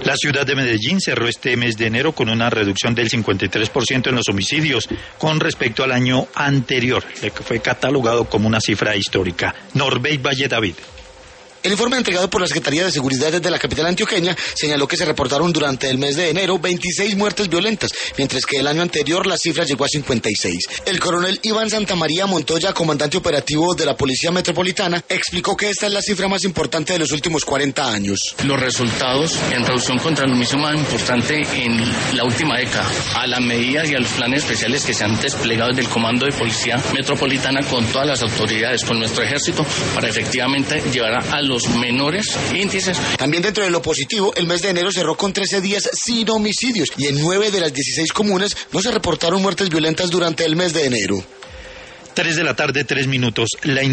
La ciudad de Medellín cerró este mes de enero con una reducción del 53% en los homicidios con respecto al año anterior, que fue catalogado como una cifra histórica. Norbey Valle David. El informe entregado por la Secretaría de Seguridad de la capital antioqueña señaló que se reportaron durante el mes de enero 26 muertes violentas, mientras que el año anterior la cifra llegó a 56. El coronel Iván Santamaría Montoya, comandante operativo de la Policía Metropolitana, explicó que esta es la cifra más importante de los últimos 40 años. Los resultados en reducción contra el homicidio más importante en la última década, a las medidas y a los planes especiales que se han desplegado desde el Comando de Policía Metropolitana con todas las autoridades, con nuestro ejército, para efectivamente llevar a los menores índices. También dentro de lo positivo, el mes de enero cerró con 13 días sin homicidios y en 9 de las 16 comunas no se reportaron muertes violentas durante el mes de enero. 3 de la tarde, 3 minutos.